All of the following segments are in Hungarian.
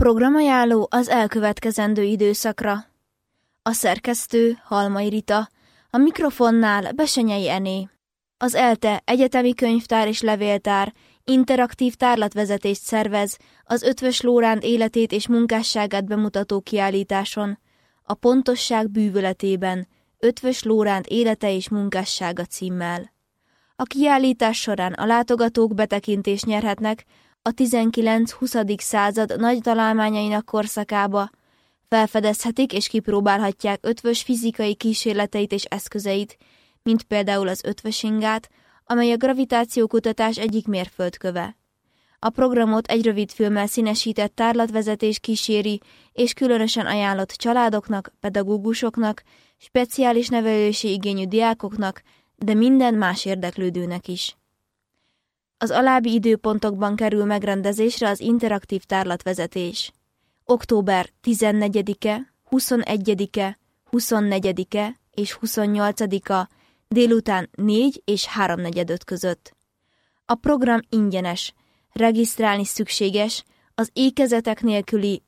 programajánló az elkövetkezendő időszakra. A szerkesztő Halmai Rita, a mikrofonnál Besenyei Ené. Az ELTE Egyetemi Könyvtár és Levéltár interaktív tárlatvezetést szervez az Eötvös Loránd életét és munkásságát bemutató kiállításon, a Pontosság bűvöletében, Eötvös Loránd élete és munkássága címmel. A kiállítás során a látogatók betekintést nyerhetnek a 19-20. század nagy találmányainak korszakába, felfedezhetik és kipróbálhatják Eötvös fizikai kísérleteit és eszközeit, mint például az ötvösingát, amely a gravitációkutatás egyik mérföldköve. A programot egy rövid filmmel színesített tárlatvezetés kíséri, és különösen ajánlott családoknak, pedagógusoknak, speciális nevelési igényű diákoknak, de minden más érdeklődőnek is. Az alábbi időpontokban kerül megrendezésre az interaktív tárlatvezetés. Október 14-e, 21-e, 24-e és 28-a délután 4 és 3:45 között. A program ingyenes, regisztrálni szükséges az ékezetek nélküli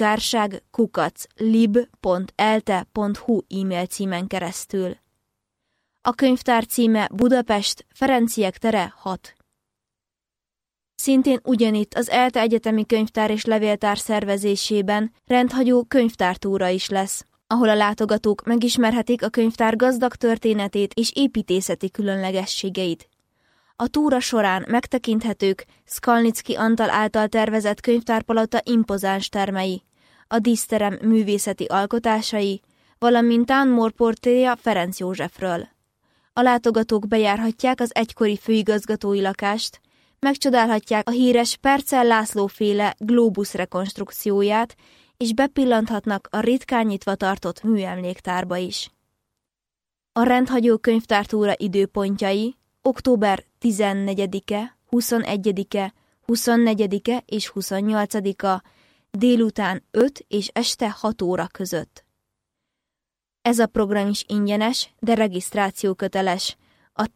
titkárság@lib.elte.hu e-mail címen keresztül. A könyvtár címe Budapest, Ferenciek tere 6. Szintén ugyanitt az ELTE Egyetemi Könyvtár és Levéltár szervezésében rendhagyó könyvtártúra is lesz, ahol a látogatók megismerhetik a könyvtár gazdag történetét és építészeti különlegességeit. A túra során megtekinthetők Skalnicki Antal által tervezett könyvtárpalota impozáns termei, a díszterem művészeti alkotásai, valamint Tánmor portréja Ferenc Józsefről. A látogatók bejárhatják az egykori főigazgatói lakást, megcsodálhatják a híres Percel László-féle Glóbusz rekonstrukcióját, és bepillanthatnak a ritkán nyitva tartott műemléktárba is. A rendhagyó könyvtártúra időpontjai október 14-e, 21-e, 24-e és 28-a délután 5 és este 6 óra között. Ez a program is ingyenes, de regisztráció köteles, a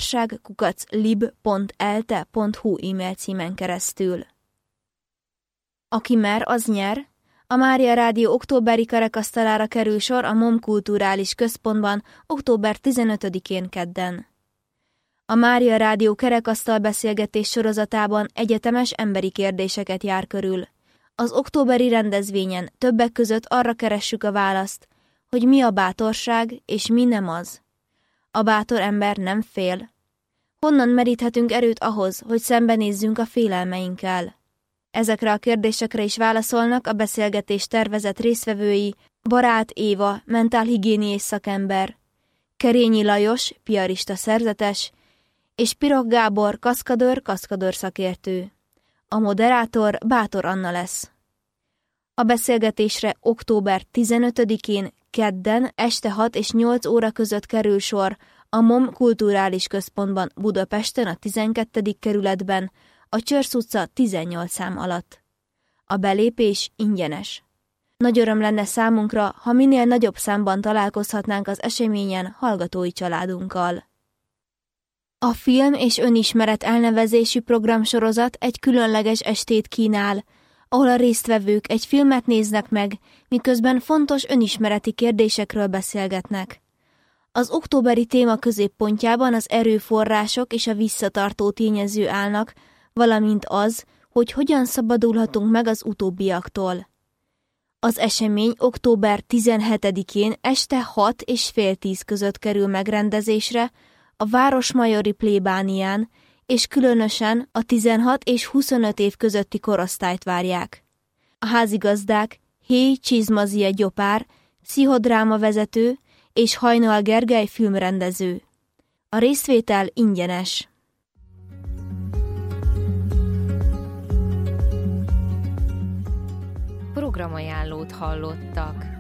titkárság@lib.elte.hu e-mail címen keresztül. Aki mer, az nyer. A Mária Rádió októberi kerekasztalára kerül sor a MOM Kulturális Központban október 15-én kedden. A Mária Rádió kerekasztal beszélgetés sorozatában egyetemes emberi kérdéseket jár körül. Az októberi rendezvényen többek között arra keressük a választ, hogy mi a bátorság és mi nem az. A bátor ember nem fél. Honnan meríthetünk erőt ahhoz, hogy szembenézzünk a félelmeinkkel? Ezekre a kérdésekre is válaszolnak a beszélgetés tervezett résztvevői: Barát Éva, mentálhigiéniés szakember, Kerényi Lajos, piarista szerzetes, és Pirog Gábor, kaszkadőr szakértő. A moderátor Bátor Anna lesz. A beszélgetésre október 15-én kedden este 6 és 8 óra között kerül sor a MOM Kulturális Központban Budapesten a 12. kerületben, a Csörsz utca 18 szám alatt. A belépés ingyenes. Nagy öröm lenne számunkra, ha minél nagyobb számban találkozhatnánk az eseményen hallgatói családunkkal. A Film és Önismeret elnevezésű programsorozat egy különleges estét kínál, ahol a résztvevők egy filmet néznek meg, miközben fontos önismereti kérdésekről beszélgetnek. Az októberi téma középpontjában az erőforrások és a visszatartó tényező állnak, valamint az, hogy hogyan szabadulhatunk meg az utóbbiaktól. Az esemény október 17-én este 6 és fél 10 között kerül megrendezésre a Városmajori plébánián, és különösen a 16 és 25 év közötti korosztályt várják. A házigazdák Héj Csizmazie Gyopár, pszichodráma vezető, és Hajnal Gergely filmrendező. A részvétel ingyenes. Programajánlót hallottak.